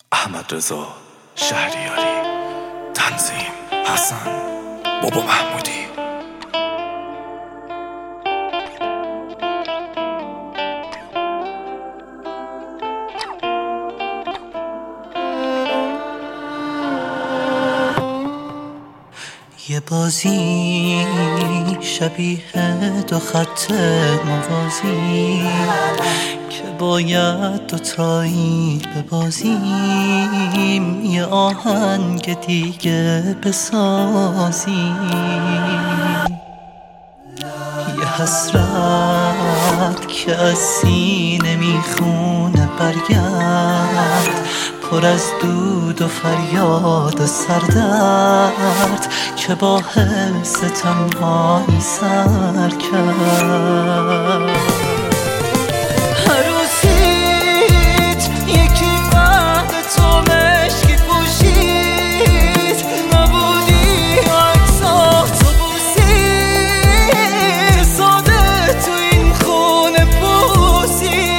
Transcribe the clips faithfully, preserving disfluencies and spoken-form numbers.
احمد رضا شهریاری، تنظیم حسن بابا محمودی. یه بازی شبیه دو خط موازی که باید دوتایی ببازیم، یه آهنگ دیگه بسازیم، یه حسرت که از سینه میخونه برگرد، پر از دود و فریاد و سردرد که با حس تنهایی سر کرد. هر روزیت یکی بعد تو مشکی پوشید، نبودی عکسات تو بوسید، ساده تو این خونه پوسید.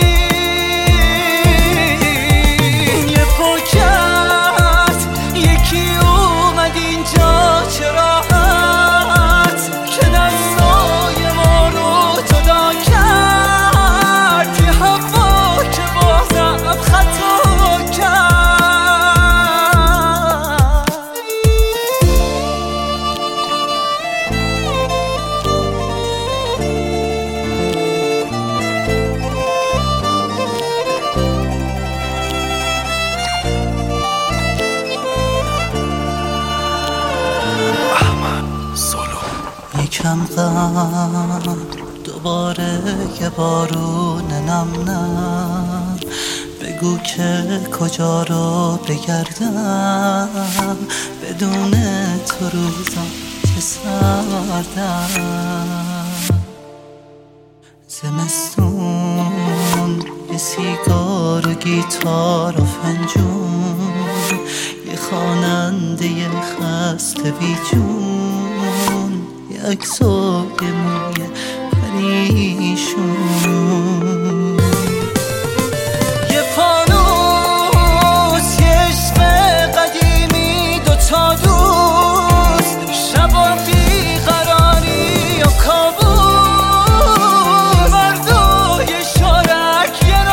یکم غم دوباره یه بارون نم نم، بگو که کجا رو بگردم، بدون تو روزم چه سردم. زمستون یه سیگار و گیتار و فنجون، یه خواننده خسته بی جون، یه عکس و یه موی پریشون، یه فانوس، یه عشق قدیمی، دوتا دوست، شبا بیقراری و کابوس، مردای شارک یه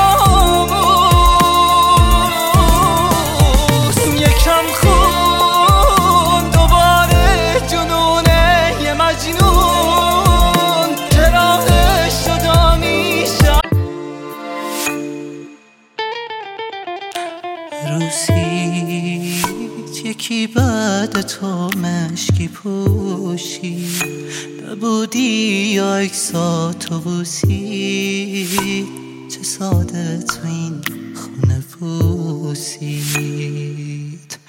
ناموس، یکم خون دوباره جنونه یه مجنون که راهش جدا میشه. روزیت یکی بعد تو مشکی پوشید، نبودی یا عکساتو بوسید، چه ساده تو این خونه پوسید.